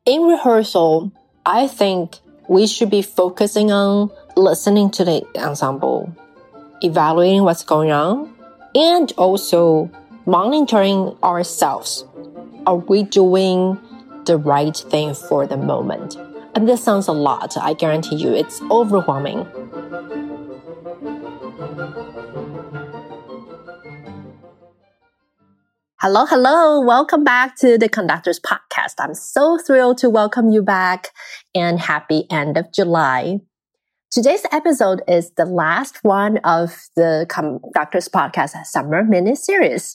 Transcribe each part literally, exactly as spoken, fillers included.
In rehearsal, I think we should be focusing on listening to the ensemble, evaluating what's going on, and also monitoring ourselves. Are we doing the right thing for the moment? And this sounds a lot. I guarantee you it's overwhelming. Hello, hello. Welcome back to the Conductors Podcast. I'm so thrilled to welcome you back and happy end of July. Today's episode is the last one of the Conductors Podcast summer mini-series.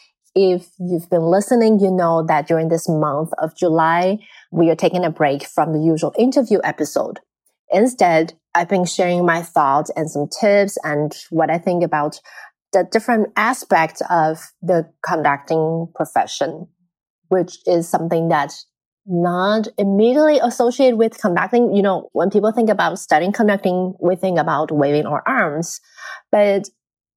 If you've been listening, you know that during this month of July, we are taking a break from the usual interview episode. Instead, I've been sharing my thoughts and some tips and what I think about the different aspects of the conducting profession, which is something that's not immediately associated with conducting. You know, when people think about studying conducting, we think about waving our arms. But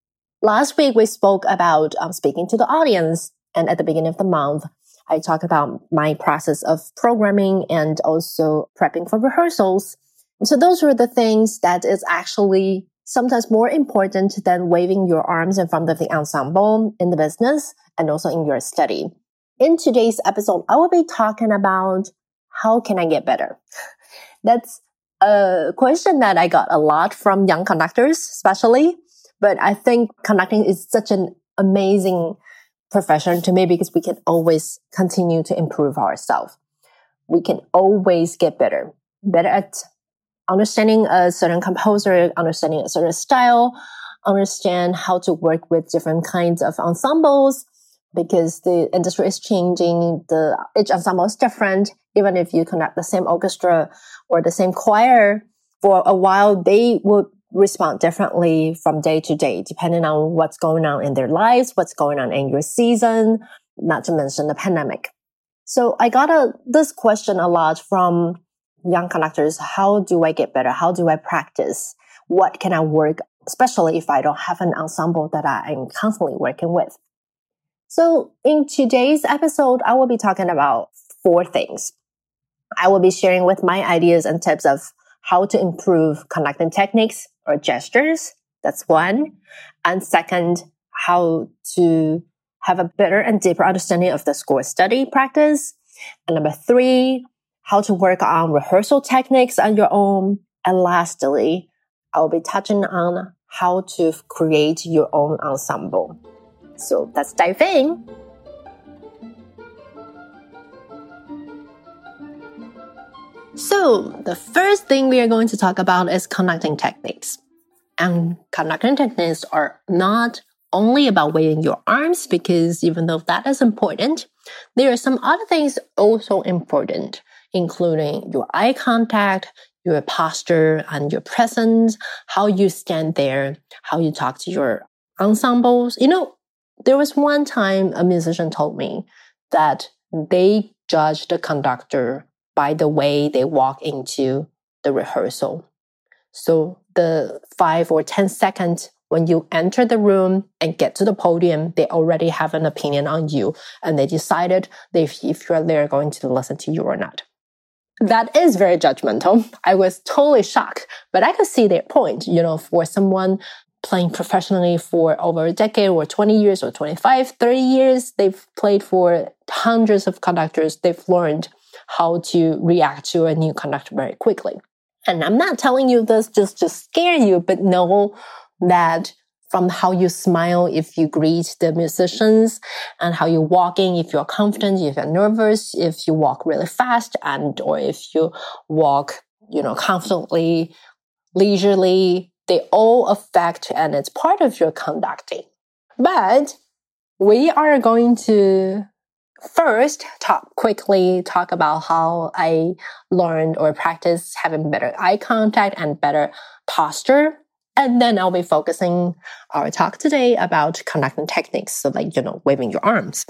last week, we spoke about um, speaking to the audience. And at the beginning of the month, I talked about my process of programming and also prepping for rehearsals. So those were the things that is actually sometimes more important than waving your arms in front of the ensemble in the business and also in your study. In today's episode, I will be talking about how can I get better? That's a question that I got a lot from young conductors, especially. But I think conducting is such an amazing profession to me because we can always continue to improve ourselves. We can always get better, better at understanding a certain composer, understanding a certain style, understand how to work with different kinds of ensembles because the industry is changing. The each ensemble is different. Even if you conduct the same orchestra or the same choir for a while, they will respond differently from day to day, depending on what's going on in their lives, what's going on in your season, not to mention the pandemic. So I got a, this question a lot from young conductors. How do I get better? How do I practice? What can I work, especially if I don't have an ensemble that I'm constantly working with? So in today's episode, I will be talking about four things. I will be sharing with my ideas and tips of how to improve conducting techniques or gestures. That's one. And second, how to have a better and deeper understanding of the score study practice. And number three, how to work on rehearsal techniques on your own. And lastly, I'll be touching on how to create your own ensemble. So let's dive in. So the first thing we are going to talk about is conducting techniques. And conducting techniques are not only about waving your arms, because even though that is important, there are some other things also important, including your eye contact, your posture, and your presence, how you stand there, how you talk to your ensembles. You know, there was one time a musician told me that they judge the conductor by the way they walk into the rehearsal. So the five or ten seconds when you enter the room and get to the podium, they already have an opinion on you, and they decided if, if you're there going to listen to you or not. That is very judgmental. I was totally shocked, but I could see their point. You know, for someone playing professionally for over a decade or twenty years or twenty-five, thirty years, they've played for hundreds of conductors. They've learned how to react to a new conductor very quickly. And I'm not telling you this just to scare you, but know that from how you smile if you greet the musicians and how you walk in, if you're confident, if you're nervous, if you walk really fast and or if you walk, you know, confidently, leisurely, they all affect and it's part of your conducting. But we are going to first talk quickly, talk about how I learned or practiced having better eye contact and better posture. And then I'll be focusing our talk today about conducting techniques. So like, you know, waving your arms.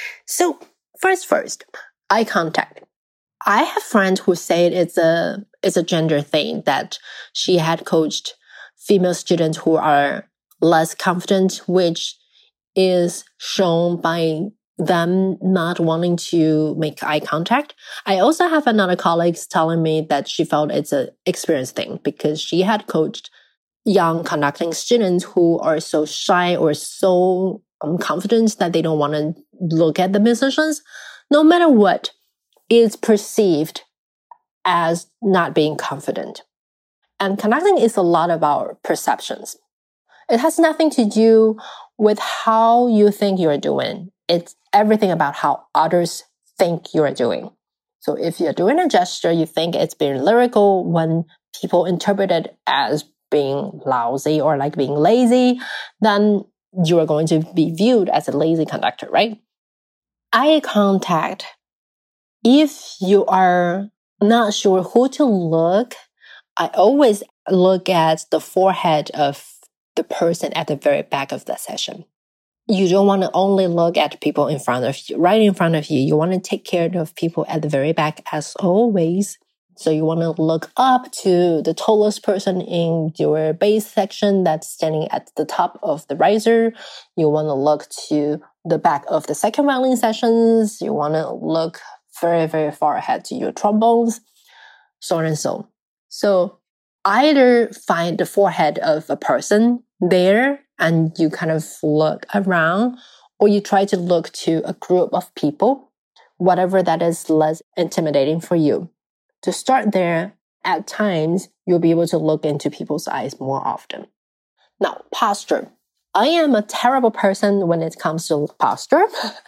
So first, first, eye contact. I have friends who say it's a, it's a gender thing that she had coached female students who are less confident, which is shown by them not wanting to make eye contact. I also have another colleague telling me that she felt it's an experience thing because she had coached young conducting students who are so shy or so um, confident that they don't want to look at the musicians. No matter what, it's perceived as not being confident. And conducting is a lot about perceptions. It has nothing to do with how you think you're doing. It's everything about how others think you're doing. So if you're doing a gesture, you think it's being lyrical when people interpret it as being lousy or like being lazy, then you are going to be viewed as a lazy conductor, right? Eye contact. If you are not sure who to look, I always look at the forehead of the person at the very back of the session. You don't want to only look at people in front of you, right in front of you. You want to take care of people at the very back as always. So you want to look up to the tallest person in your bass section that's standing at the top of the riser. You want to look to the back of the second violin sessions. You want to look very, very far ahead to your trombones, so on and so on. So either find the forehead of a person there and you kind of look around, or you try to look to a group of people, whatever that is less intimidating for you. To start there, at times, you'll be able to look into people's eyes more often. Now, posture. I am a terrible person when it comes to posture.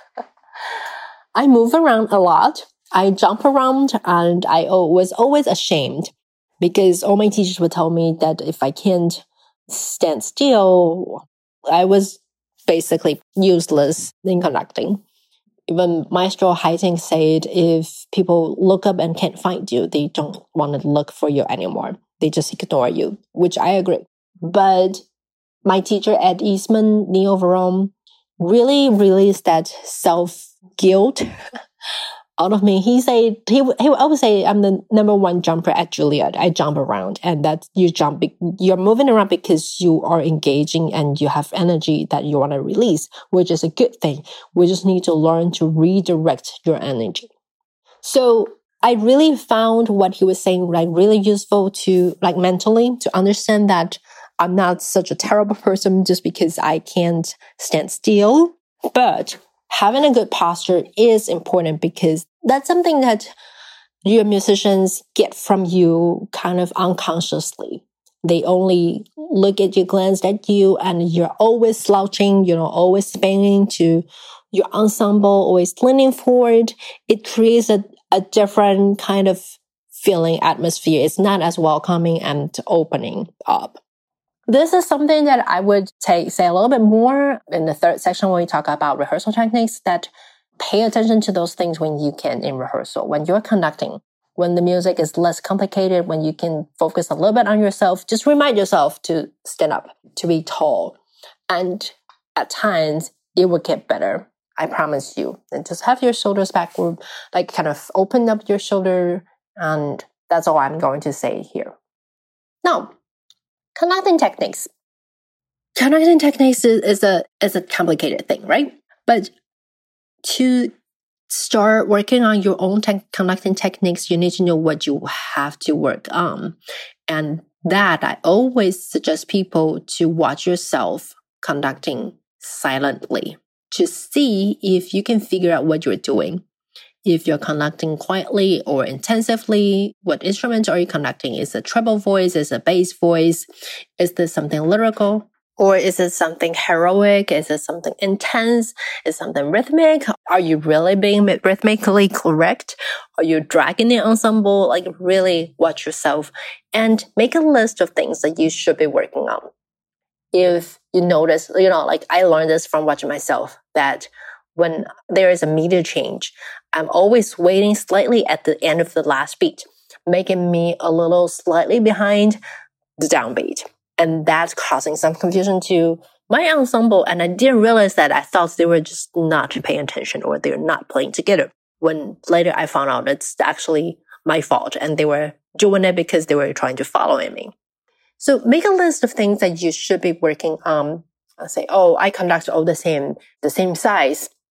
I move around a lot. I jump around and I was always ashamed because all my teachers would tell me that if I can't stand still, I was basically useless in conducting. Even Maestro Haitink said if people look up and can't find you, they don't want to look for you anymore. They just ignore you, which I agree. But my teacher Ed Eastman, Neil Verone, really released that self-guilt out of me. He said, he, he would always say, I'm the number one jumper at Juilliard. I jump around, and that you jump, you're moving around because you are engaging and you have energy that you want to release, which is a good thing. We just need to learn to redirect your energy. So I really found what he was saying like really useful to like mentally to understand that I'm not such a terrible person just because I can't stand still, but having a good posture is important because that's something that your musicians get from you kind of unconsciously. They only look at you, glance at you, and you're always slouching, you know, always spinning to your ensemble, always leaning forward. It creates a, a different kind of feeling atmosphere. It's not as welcoming and opening up. This is something that I would take, say a little bit more in the third section when we talk about rehearsal techniques, that pay attention to those things when you can in rehearsal, when you're conducting, when the music is less complicated, when you can focus a little bit on yourself. Just remind yourself to stand up, to be tall. And at times, it will get better. I promise you. And just have your shoulders backward, like kind of open up your shoulder. And that's all I'm going to say here. Now, conducting techniques. Conducting techniques is, is a is a complicated thing, right? But to start working on your own te- conducting techniques, you need to know what you have to work on. And that I always suggest people to watch yourself conducting silently to see if you can figure out what you're doing. If you're conducting quietly or intensively, what instrument are you conducting? Is it a treble voice? Is it a bass voice? Is this something lyrical? Or is it something heroic? Is it something intense? Is it something rhythmic? Are you really being rhythmically correct? Are you dragging the ensemble? Like really watch yourself and make a list of things that you should be working on. If you notice, you know, like I learned this from watching myself, that when there is a meter change, I'm always waiting slightly at the end of the last beat, making me a little slightly behind the downbeat. And that's causing some confusion to my ensemble. And I didn't realize that. I thought they were just not paying attention or they're not playing together. When later I found out it's actually my fault and they were doing it because they were trying to follow me. So make a list of things that you should be working on. I'll say, oh, I conduct all the same, the same size.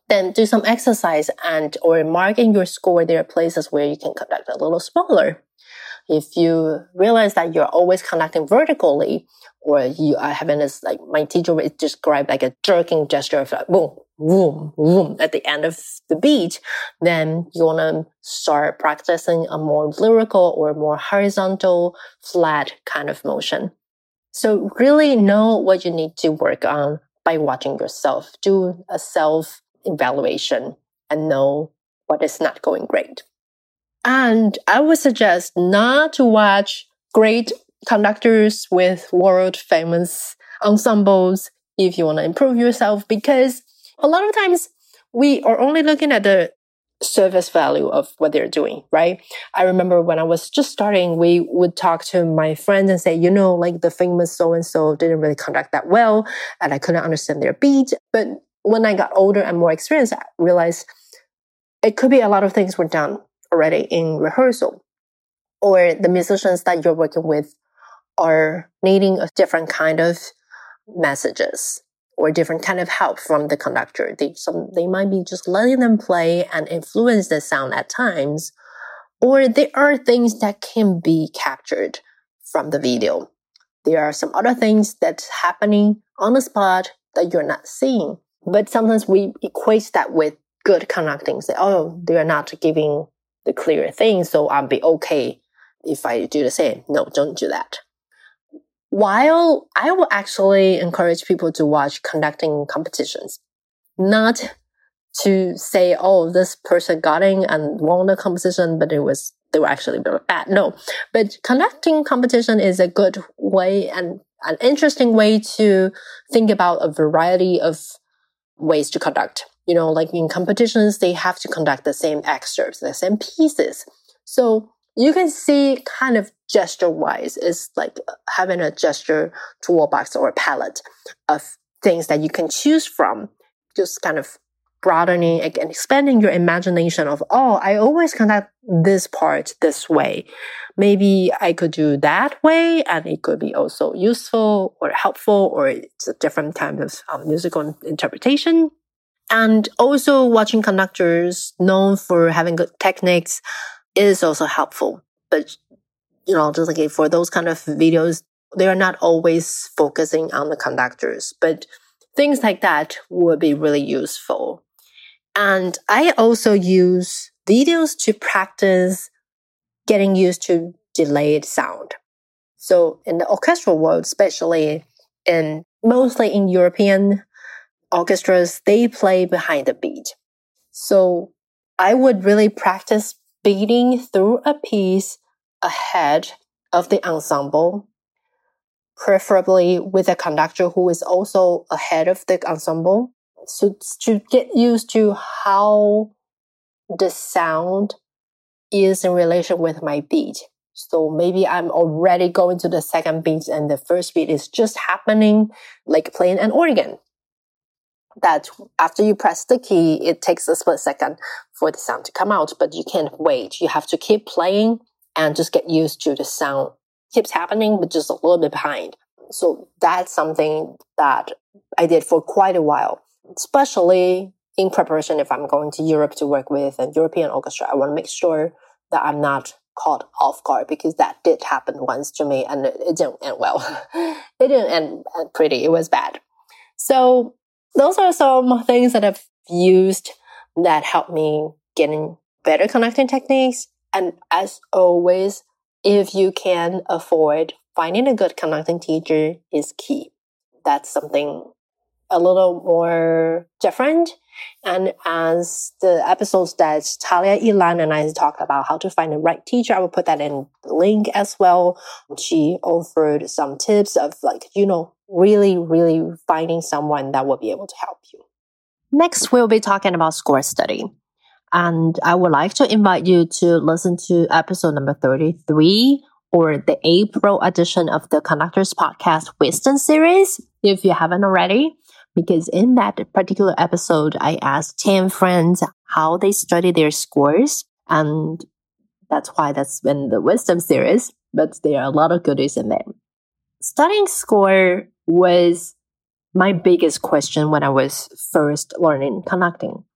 then do some exercise and or mark in your score. There are places where you can conduct a little smaller. If you realize that you're always conducting vertically, or you are having this, like my teacher would describe like a jerking gesture of like boom, boom, boom at the end of the beat, then you want to start practicing a more lyrical or more horizontal, flat kind of motion. So really know what you need to work on by watching yourself. Do a self-evaluation and know what is not going great. And I would suggest not to watch great conductors with world famous ensembles if you want to improve yourself, because a lot of times we are only looking at the surface value of what they're doing, right? I remember when I was just starting, we would talk to my friends and say, you know, like the famous so-and-so didn't really conduct that well, and I couldn't understand their beat. But when I got older and more experienced, I realized it could be a lot of things were done already in rehearsal, or the musicians that you're working with are needing a different kind of messages or different kind of help from the conductor. They, some, they might be just letting them play and influence the sound at times, or there are things that can be captured from the video. There are some other things that's happening on the spot that you're not seeing. But sometimes we equate that with good conducting. Say, oh, they're not giving the clear thing, so I'll be okay if I do the same. No, don't do that. While I will actually encourage people to watch conducting competitions, not to say, oh, this person got in and won the competition, but it was, they were actually very bad. No, but conducting competition is a good way and an interesting way to think about a variety of ways to conduct. You know, like in competitions, they have to conduct the same excerpts, the same pieces. So you can see kind of gesture-wise, it's like having a gesture toolbox or a palette of things that you can choose from, just kind of broadening and expanding your imagination of, oh, I always conduct this part this way. Maybe I could do that way, and it could be also useful or helpful, or it's a different kind of um, musical interpretation. And also watching conductors known for having good techniques is also helpful. But, you know, just like for those kind of videos, they are not always focusing on the conductors, but things like that would be really useful. And I also use videos to practice getting used to delayed sound. So in the orchestral world, especially in mostly in European orchestras, they play behind the beat. So I would really practice beating through a piece ahead of the ensemble, preferably with a conductor who is also ahead of the ensemble. So to get used to how the sound is in relation with my beat. So maybe I'm already going to the second beat and the first beat is just happening like playing an organ. That after you press the key, it takes a split second for the sound to come out, but you can't wait. You have to keep playing and just get used to the sound. Keeps happening, but just a little bit behind. So that's something that I did for quite a while, especially in preparation if I'm going to Europe to work with a European orchestra. I want to make sure that I'm not caught off guard, because that did happen once to me and it, it didn't end well. It didn't end pretty. It was bad. So those are some things that I've used that help me getting better conducting techniques. And as always, if you can afford, finding a good conducting teacher is key. That's something a little more different. And as the episodes that Talia Ilan and I talked about how to find the right teacher, I will put that in the link as well. She offered some tips of like, you know, really, really finding someone that will be able to help you. Next, we'll be talking about score study. And I would like to invite you to listen to episode number thirty-three, or the April edition of the Conductors Podcast Wisdom Series, if you haven't already. Because in that particular episode, I asked ten friends how they study their scores. And that's why that's been the Wisdom Series. But there are a lot of goodies in there. Studying score was my biggest question when I was first learning conducting.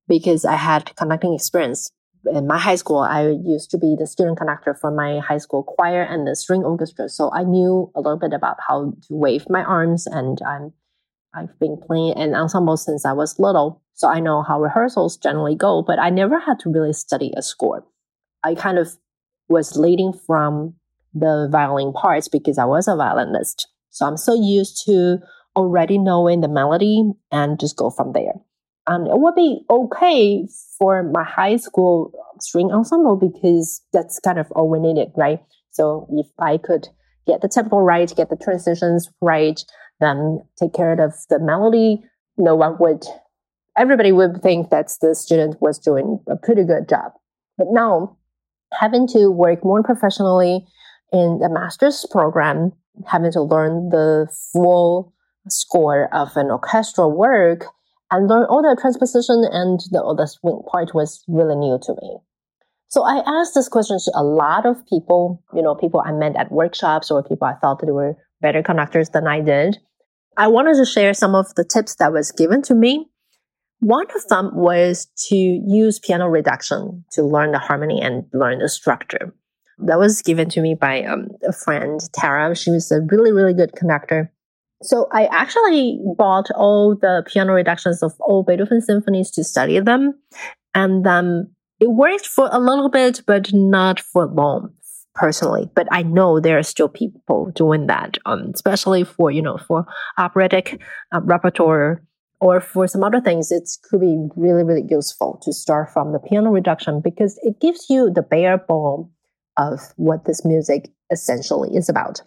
because I had conducting experience. In my high school, I used to be the student conductor for my high school choir and the string orchestra. So I knew a little bit about how to wave my arms, and I'm, I've been playing an ensemble since I was little. So I know how rehearsals generally go, but I never had to really study a score. I kind of was leading from the violin parts because I was a violinist. So I'm so used to already knowing the melody and just go from there. And it would be okay for my high school string ensemble because that's kind of all we needed, right? So if I could get the tempo right, get the transitions right, then take care of the melody, no one would, everybody would think that the student was doing a pretty good job. But now, having to work more professionally in the master's program, having to learn the full score of an orchestral work, and learn all the transposition and the, all the swing part was really new to me. So I asked this question to a lot of people, you know, people I met at workshops or people I thought that they were better conductors than I did. I wanted to share some of the tips that was given to me. One of them was to use piano reduction to learn the harmony and learn the structure. That was given to me by um, a friend, Tara. She was a really, really good conductor. So I actually bought all the piano reductions of all Beethoven symphonies to study them. And um, it worked for a little bit, but not for long, personally. But I know there are still people doing that, um, especially for, you know, for operatic uh, repertoire or for some other things. It could be really, really useful to start from the piano reduction because it gives you the bare bone of what this music essentially is about.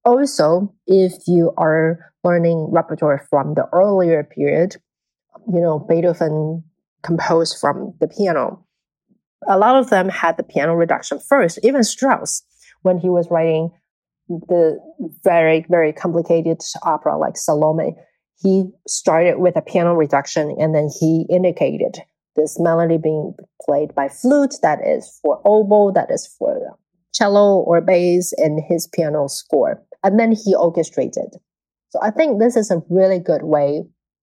Also, if you are learning repertoire from the earlier period, you know, Beethoven composed from the piano. A lot of them had the piano reduction first. Even Strauss, when he was writing the very, very complicated opera like Salome, he started with a piano reduction and then he indicated this melody being played by flute, that is for oboe, that is for cello or bass in his piano score. And then he orchestrated. So I think this is a really good way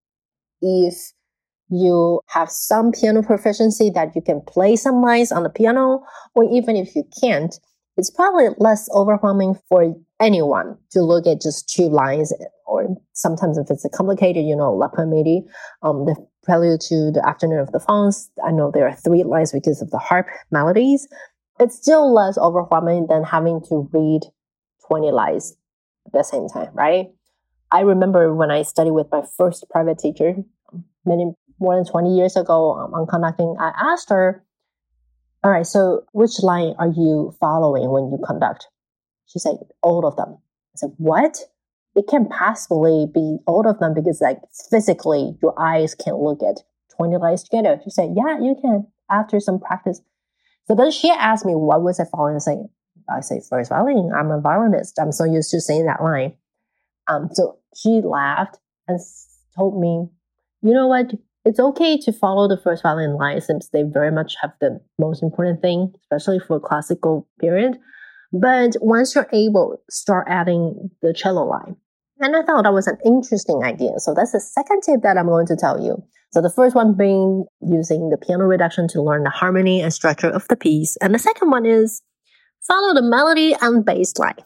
if you have some piano proficiency that you can play some lines on the piano, or even if you can't, it's probably less overwhelming for anyone to look at just two lines, or sometimes if it's a complicated, you know, L'après-midi, um, the prelude to the Afternoon of the Faunce. I know there are three lines because of the harp melodies. It's still less overwhelming than having to read twenty lines at the same time, right? I remember when I studied with my first private teacher, many more than twenty years ago um, on conducting, I asked her, all right, so which line are you following when you conduct? She said, all of them. I said, what? It can't possibly be all of them because like physically your eyes can't look at twenty lines together. She said, yeah, you can after some practice. So then she asked me, what was I following? I say, I say first violin. I'm a violinist. I'm so used to saying that line. Um, so she laughed and told me, you know what? It's okay to follow the first violin line since they very much have the most important thing, especially for classical period. But once you're able, start adding the cello line. And I thought that was an interesting idea. So that's the second tip that I'm going to tell you. So the first one being using the piano reduction to learn the harmony and structure of the piece. And the second one is follow the melody and bass line.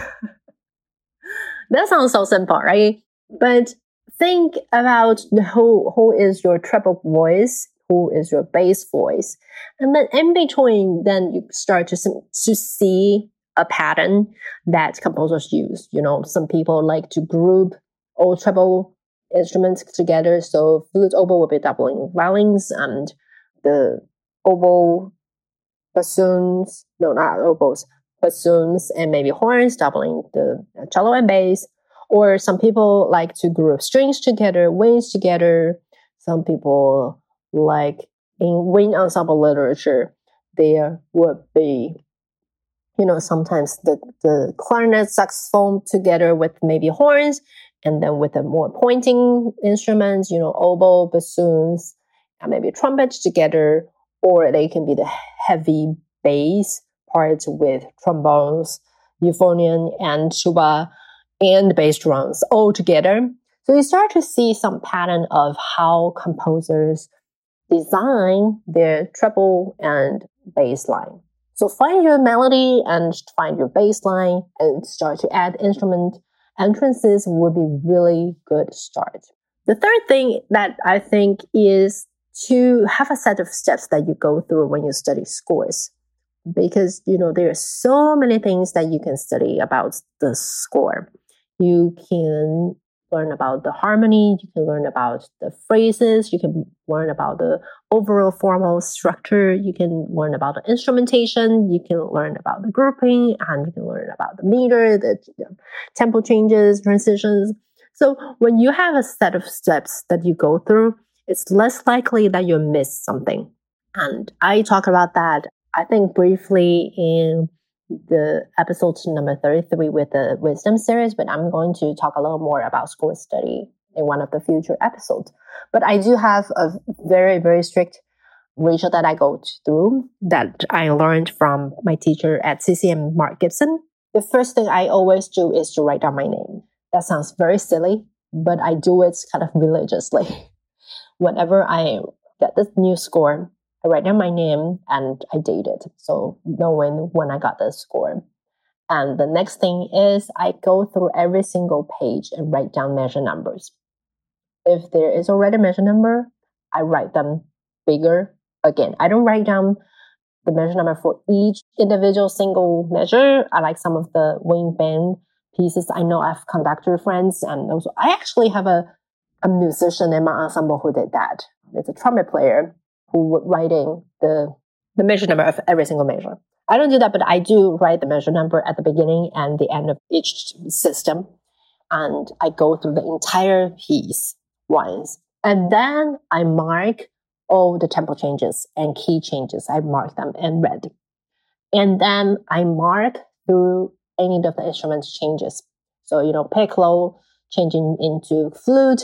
That sounds so simple, right? But think about the who, who is your treble voice, who is your bass voice. And then in between, then you start to, to see a pattern that composers use. You know, some people like to group all treble instruments together. So flute, oboe will be doubling violins, and the oboe, bassoons, no, not oboes, bassoons and maybe horns doubling the cello and bass. Or some people like to group strings together, winds together. Some people like in wind ensemble literature, there would be, you know, sometimes the, the clarinet, saxophone together with maybe horns, and then with the more pointing instruments, you know, oboe, bassoons, and maybe trumpets together, or they can be the heavy bass parts with trombones, euphonium, and tuba, and bass drums all together. So you start to see some pattern of how composers design their treble and bass line. So find your melody and find your bass line and start to add instrument entrances would be really good start. The third thing that I think is to have a set of steps that you go through when you study scores. Because, you know, there are so many things that you can study about the score. You can learn about the harmony, you can learn about the phrases, you can learn about the overall formal structure, you can learn about the instrumentation, you can learn about the grouping, and you can learn about the meter, the you know, tempo changes, transitions. So when you have a set of steps that you go through, it's less likely that you miss something. And I talk about that, I think, briefly in the episode number thirty-three with the wisdom series, but I'm going to talk a little more about score study in one of the future episodes. But I do have a very, very strict ratio that I go through that I learned from my teacher at C C M, Mark Gibson. The first thing I always do is to write down my name. That sounds very silly, but I do it kind of religiously. Whenever I get this new score, I write down my name and I date it, so knowing when I got the score. And the next thing is I go through every single page and write down measure numbers. If there is already a measure number, I write them bigger. Again, I don't write down the measure number for each individual single measure. I like some of the wing band pieces. I know I have conductor friends, and also I actually have a, a musician in my ensemble who did that. It's a trumpet player who was writing the, the measure number of every single measure. I don't do that, but I do write the measure number at the beginning and the end of each system. And I go through the entire piece once. And then I mark all the tempo changes and key changes. I mark them in red. And then I mark through any of the instrument changes. So, you know, piccolo changing into flute,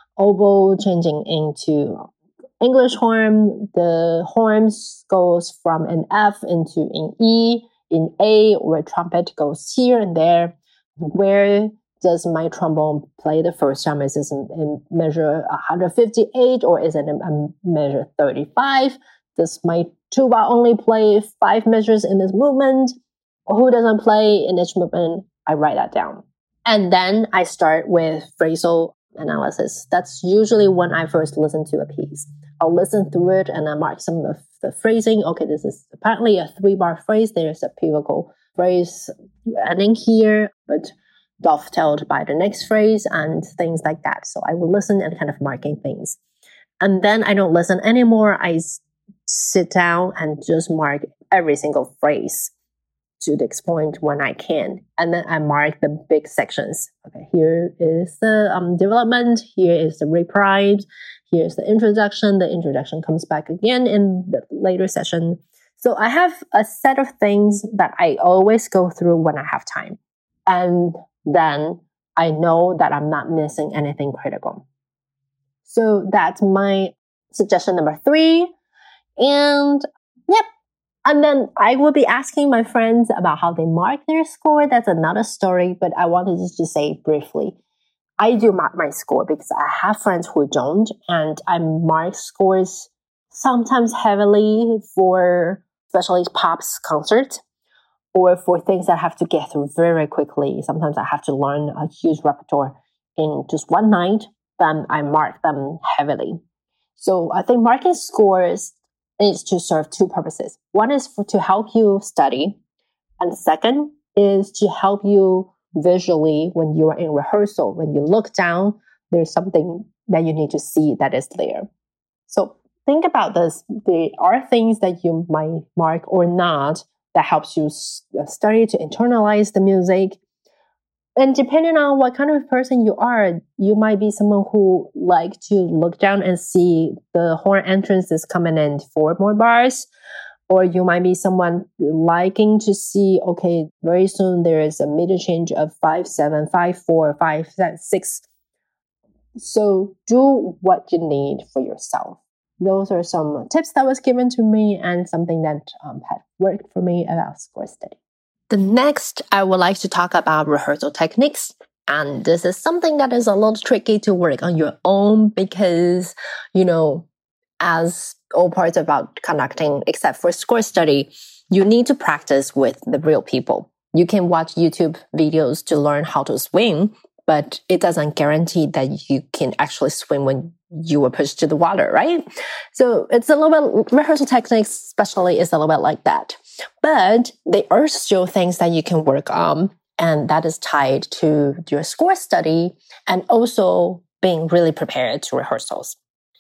oboe changing into English horn, the horns goes from an F into an E, in A, where trumpet goes here and there. Where does my trombone play the first time? Is this in, in measure one hundred fifty-eight or is it in, in measure thirty-five? Does my tuba only play five measures in this movement? Or who doesn't play in each movement? I write that down. And then I start with phrasal analysis. That's usually when I first listen to a piece. I'll listen through it and I mark some of the phrasing. Okay, this is apparently a three-bar phrase. There's a pivotal phrase ending here, but dovetailed by the next phrase and things like that. So I will listen and kind of marking things. And then I don't listen anymore. I s- sit down and just mark every single phrase to the point when I can. And then I mark the big sections. Okay, here is the um, development. Here is the reprise. Here's the introduction. The introduction comes back again in the later session. So I have a set of things that I always go through when I have time. And then I know that I'm not missing anything critical. So that's my suggestion number three. And yep. And then I will be asking my friends about how they mark their score. That's another story, but I wanted just to say briefly. I do mark my score because I have friends who don't, and I mark scores sometimes heavily for especially pops concert or for things that I have to get through very quickly. Sometimes I have to learn a huge repertoire in just one night, then I mark them heavily. So I think marking scores is to serve two purposes. One is for, to help you study, and the second is to help you visually when you are in rehearsal. When you look down, there's something that you need to see that is there. So think about this. There are things that you might mark or not that helps you study to internalize the music. And depending on what kind of person you are, you might be someone who like to look down and see the horn entrance is coming in four more bars. Or you might be someone liking to see, okay, very soon there is a meter change of five, seven, five, four, five, six. So do what you need for yourself. Those are some tips that was given to me and something that um, had worked for me about score study. The next, I would like to talk about rehearsal techniques. And this is something that is a little tricky to work on your own because, you know, as all parts about conducting, except for score study, you need to practice with the real people. You can watch YouTube videos to learn how to swim, but it doesn't guarantee that you can actually swim when you were pushed to the water, right? So it's a little bit, rehearsal techniques especially is a little bit like that. But there are still things that you can work on, and that is tied to your score study and also being really prepared to rehearsals.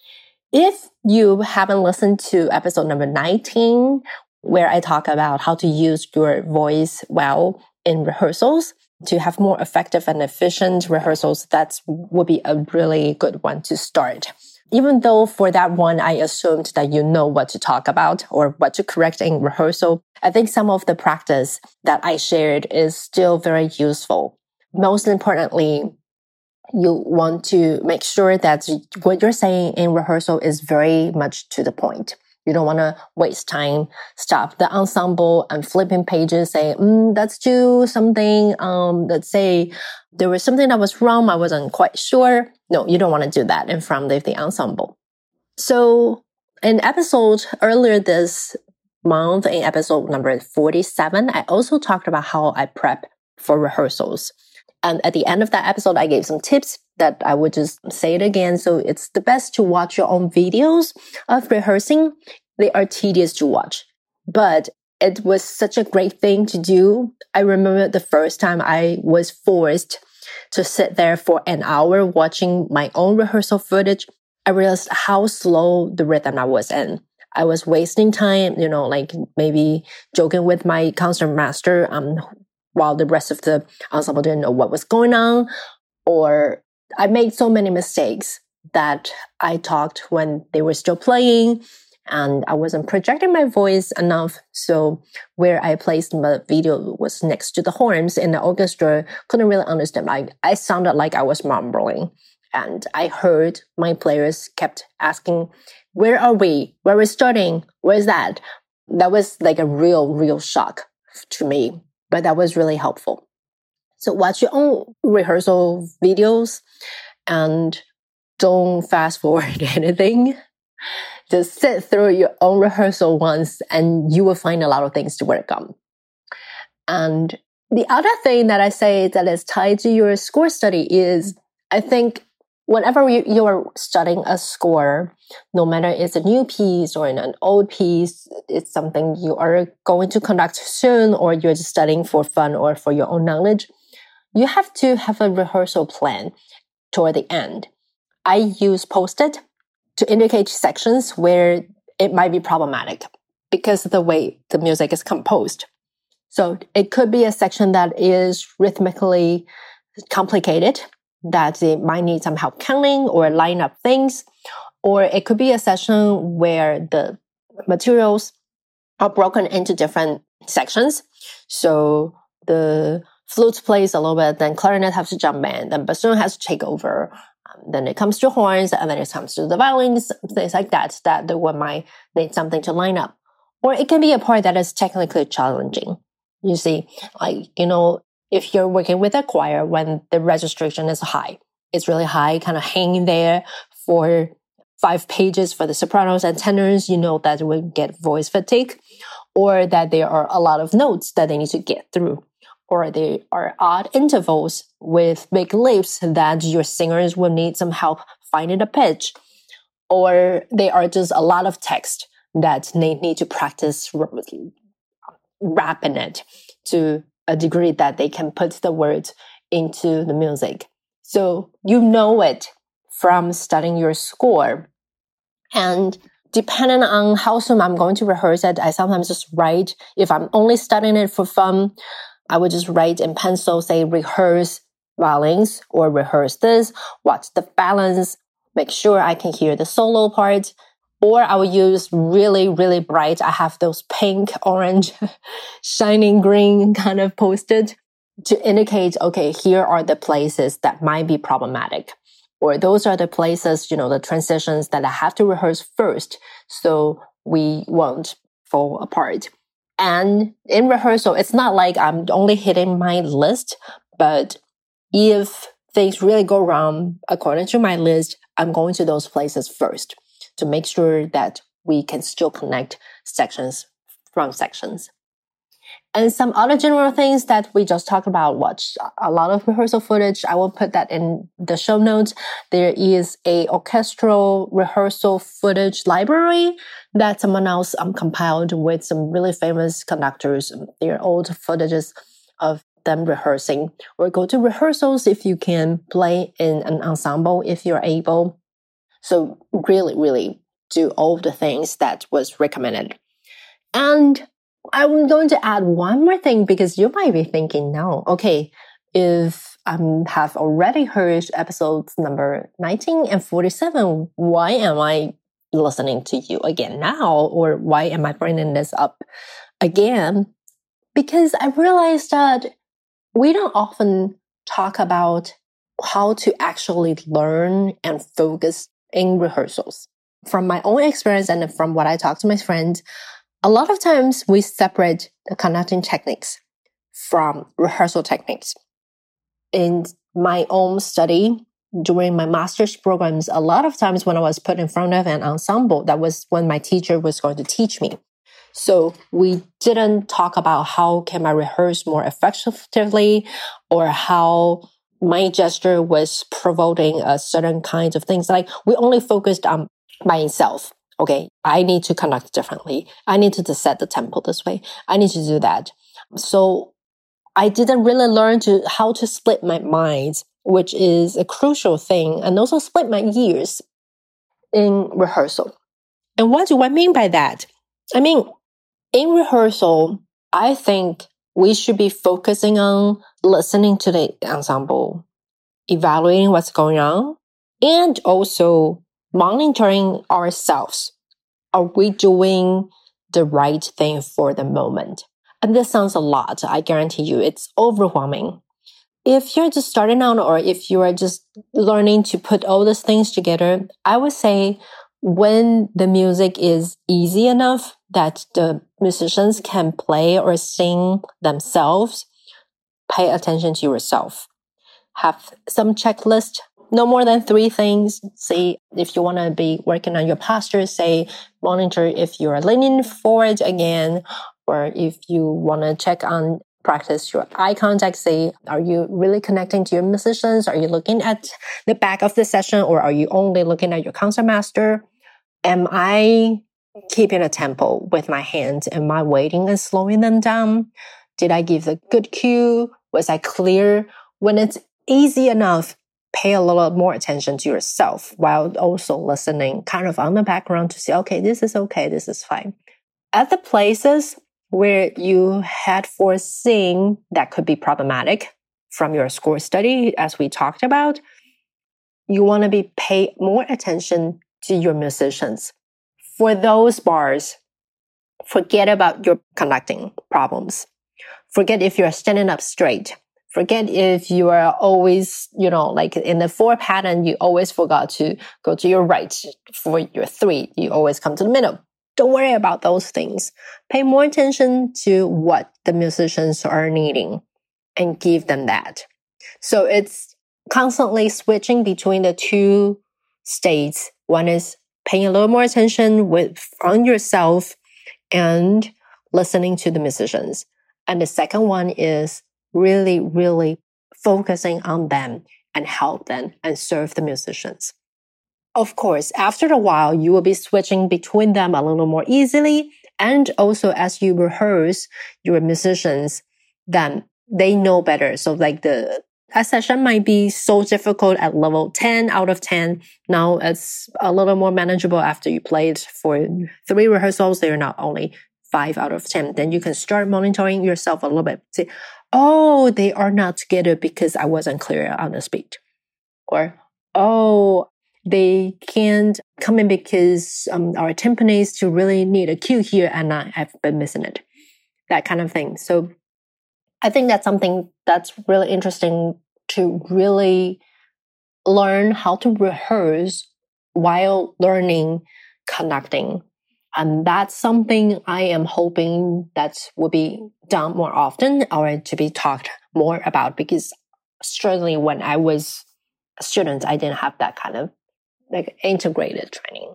If you haven't listened to episode number nineteen, where I talk about how to use your voice well in rehearsals to have more effective and efficient rehearsals, that would be a really good one to start. Even though for that one, I assumed that you know what to talk about or what to correct in rehearsal, I think some of the practice that I shared is still very useful. Most importantly, you want to make sure that what you're saying in rehearsal is very much to the point. You don't want to waste time, stop the ensemble and flipping pages, say, mm, let's do something. Um, let's say there was something that was wrong. I wasn't quite sure. No, you don't want to do that in front of the ensemble. So in episode earlier this month, in episode number forty-seven, I also talked about how I prep for rehearsals. And at the end of that episode, I gave some tips that I would just say it again. So it's the best to watch your own videos of rehearsing. They are tedious to watch, but it was such a great thing to do. I remember the first time I was forced to sit there for an hour watching my own rehearsal footage. I realized how slow the rhythm I was in. I was wasting time, you know, like maybe joking with my concert master, um, while the rest of the ensemble didn't know what was going on. Or I made so many mistakes that I talked when they were still playing, and I wasn't projecting my voice enough. So where I placed my video was next to the horns, and the orchestra couldn't really understand. I, I sounded like I was mumbling. And I heard my players kept asking, where are we? Where are we starting? Where's that? That was like a real, real shock to me. But that was really helpful. So watch your own rehearsal videos and don't fast forward anything. Just sit through your own rehearsal once and you will find a lot of things to work on. And the other thing that I say that is tied to your score study is, I think whenever you, you are studying a score, no matter it's a new piece or an old piece, it's something you are going to conduct soon or you're just studying for fun or for your own knowledge, you have to have a rehearsal plan toward the end. I use Post-it to indicate sections where it might be problematic because of the way the music is composed. So it could be a section that is rhythmically complicated, that it might need some help counting or line up things. Or it could be a session where the materials are broken into different sections. So the flute plays a little bit, then clarinet has to jump in, then bassoon has to take over. Um, then it comes to horns, and then it comes to the violins, things like that, that the one might need something to line up. Or it can be a part that is technically challenging. You see, like, you know, if you're working with a choir when the registration is high, it's really high, kind of hanging there for five pages for the sopranos and tenors, you know that will get voice fatigue, or that there are a lot of notes that they need to get through, or there are odd intervals with big leaps that your singers will need some help finding the pitch, or there are just a lot of text that they need to practice rapping it to a degree that they can put the words into the music. So you know it from studying your score. And depending on how soon I'm going to rehearse it, I sometimes just write. If I'm only studying it for fun, I would just write in pencil, say rehearse violins or rehearse this, watch the balance, make sure I can hear the solo part. Or I will use really, really bright. I have those pink, orange, shining green kind of Post-it to indicate, okay, here are the places that might be problematic. Or those are the places, you know, the transitions that I have to rehearse first so we won't fall apart. And in rehearsal, it's not like I'm only hitting my list, but if things really go wrong according to my list, I'm going to those places first. to make sure that we can still connect sections from sections. And some other general things that we just talked about, watch a lot of rehearsal footage. I will put that in the show notes. There is a orchestral rehearsal footage library that someone else um, compiled with some really famous conductors, their old footages of them rehearsing. Or go to rehearsals if you can, play in an ensemble if you're able. So really, really do all the things that was recommended. And I'm going to add one more thing because you might be thinking now, okay, if I um, have already heard episodes number nineteen and forty-seven, why am I listening to you again now? Or why am I bringing this up again? Because I realized that we don't often talk about how to actually learn and focus in rehearsals. From my own experience and from what I talk to my friends, a lot of times we separate the conducting techniques from rehearsal techniques. In my own study, during my master's programs, a lot of times when I was put in front of an ensemble, that was when my teacher was going to teach me. So we didn't talk about how can I rehearse more effectively or how my gesture was provoking a certain kinds of things. Like we only focused on myself. Okay, I need to conduct differently. I need to set the tempo this way. I need to do that. So I didn't really learn to how to split my mind, which is a crucial thing, and also split my ears in rehearsal. And what do I mean by that? I mean, in rehearsal, I think we should be focusing on listening to the ensemble, evaluating what's going on, and also monitoring ourselves. Are we doing the right thing for the moment? And this sounds a lot. I guarantee you it's overwhelming. If you're just starting out or if you are just learning to put all these things together, I would say when the music is easy enough that the musicians can play or sing themselves, pay attention to yourself. Have some checklist. No more than three things. Say, if you want to be working on your posture, say, monitor if you are leaning forward again, or if you want to check on, practice your eye contact, say, are you really connecting to your musicians? Are you looking at the back of the session, or are you only looking at your concertmaster? Am I keeping a tempo with my hands? Am I waiting and slowing them down? Did I give the good cue? Was I clear? When it's easy enough, pay a little more attention to yourself while also listening kind of on the background to say, okay, this is okay, this is fine. At the places where you had foreseen that could be problematic from your score study, as we talked about, you want to be pay more attention to your musicians. For those bars, forget about your conducting problems. Forget if you're standing up straight. Forget if you are always, you know, like in the four pattern, you always forgot to go to your right. For your three, you always come to the middle. Don't worry about those things. Pay more attention to what the musicians are needing and give them that. So it's constantly switching between the two states. One is paying a little more attention with on yourself and listening to the musicians. And the second one is really, really focusing on them and help them and serve the musicians. Of course, after a while, you will be switching between them a little more easily. And also as you rehearse your musicians, then they know better. So like the a session might be so difficult at level ten out of ten. Now it's a little more manageable after you played for three rehearsals. They're not only five out of ten. Then you can start monitoring yourself a little bit. Say, oh, they are not together because I wasn't clear on the speed. Or, oh, they can't come in because um, our timpanis to really need a cue here and I have been missing it. That kind of thing. So I think that's something that's really interesting to really learn how to rehearse while learning conducting. And that's something I am hoping that will be done more often or to be talked more about, because certainly when I was a student, I didn't have that kind of like integrated training.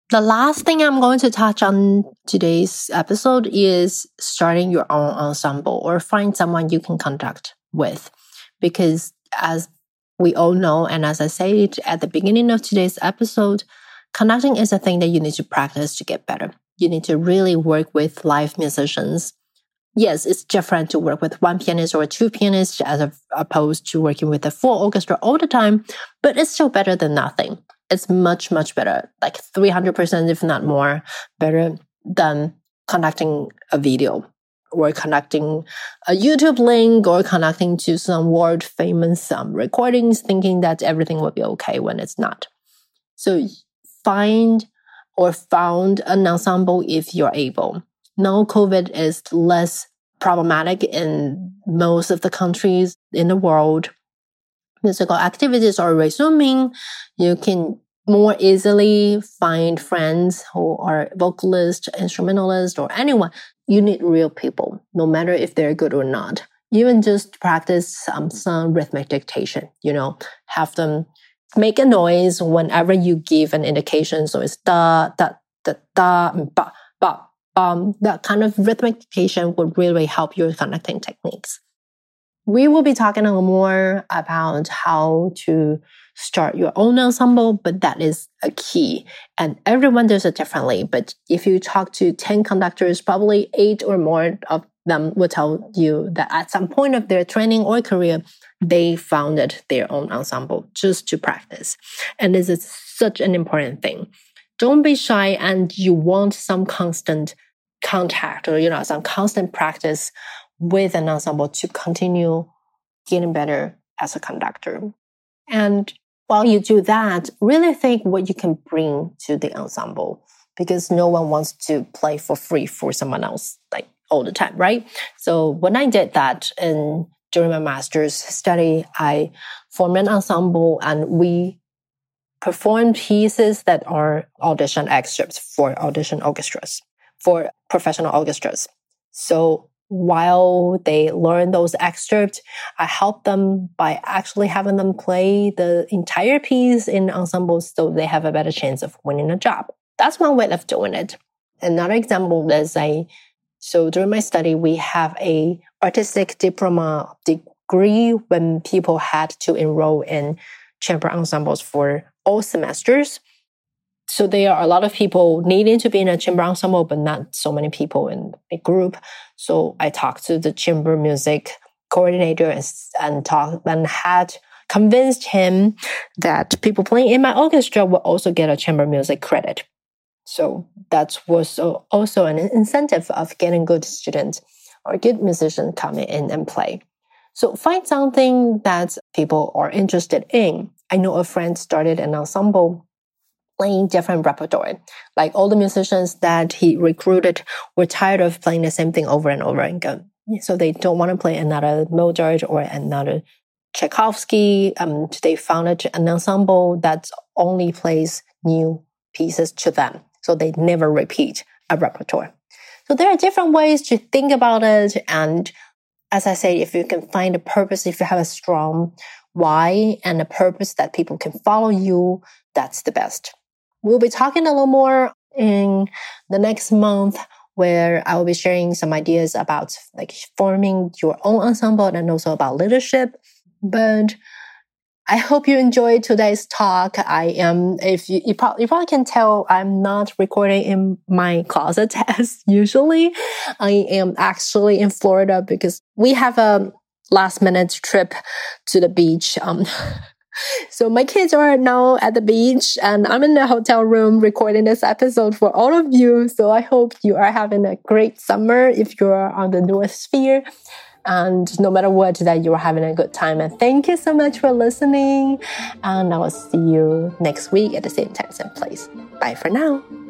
The last thing I'm going to touch on today's episode is starting your own ensemble or find someone you can conduct with. Because as we all know, and as I said at the beginning of today's episode, conducting is a thing that you need to practice to get better. You need to really work with live musicians. Yes, it's different to work with one pianist or two pianists as opposed to working with a full orchestra all the time, but it's still better than nothing. It's much, much better, like three hundred percent, if not more, better than conducting a video or conducting a YouTube link or connecting to some world famous um, recordings thinking that everything will be okay when it's not. So find or found an ensemble if you're able. Now COVID is less problematic in most of the countries in the world. Musical activities are resuming. You can more easily find friends who are vocalists, instrumentalists, or anyone. You need real people, no matter if they're good or not. Even just practice um, some rhythmic dictation, you know, have them make a noise whenever you give an indication. So it's da, da, da, da, ba, ba, bum. That kind of rhythmic dictation would really help your conducting techniques. We will be talking a little more about how to start your own ensemble, but that is a key. And everyone does it differently. But if you talk to ten conductors, probably eight or more of them will tell you that at some point of their training or career, they founded their own ensemble just to practice. And this is such an important thing. Don't be shy, and you want some constant contact or, you know, some constant practice with an ensemble to continue getting better as a conductor. And while you do that, really think what you can bring to the ensemble, because no one wants to play for free for someone else, like all the time, right? So when I did that in, during my master's study, I formed an ensemble and we performed pieces that are audition excerpts for audition orchestras, for professional orchestras. So while they learn those excerpts, I help them by actually having them play the entire piece in ensembles so they have a better chance of winning a job. That's one way of doing it. Another example is I, so during my study, we have a artistic diploma degree when people had to enroll in chamber ensembles for all semesters. So there are a lot of people needing to be in a chamber ensemble, but not so many people in a group. So I talked to the chamber music coordinator and, and talked and had convinced him that people playing in my orchestra will also get a chamber music credit. So that was also an incentive of getting good students or good musicians coming in and play. So find something that people are interested in. I know a friend started an ensemble playing different repertoire. Like all the musicians that he recruited were tired of playing the same thing over and over again. So they don't want to play another Mozart or another Tchaikovsky. Um, they founded an ensemble that only plays new pieces to them. So they never repeat a repertoire. So there are different ways to think about it. And as I say, if you can find a purpose, if you have a strong why and a purpose that people can follow you, that's the best. We'll be talking a little more in the next month where I will be sharing some ideas about like forming your own ensemble and also about leadership. But I hope you enjoyed today's talk. I am, if you, you, probably, you probably can tell, I'm not recording in my closet as usually. I am actually in Florida because we have a last minute trip to the beach. Um, So my kids are now at the beach and I'm in the hotel room recording this episode for all of you. So I hope you are having a great summer if you're on the North Sphere. And no matter what, that you're having a good time. And thank you so much for listening. And I will see you next week at the same time, same place. Bye for now.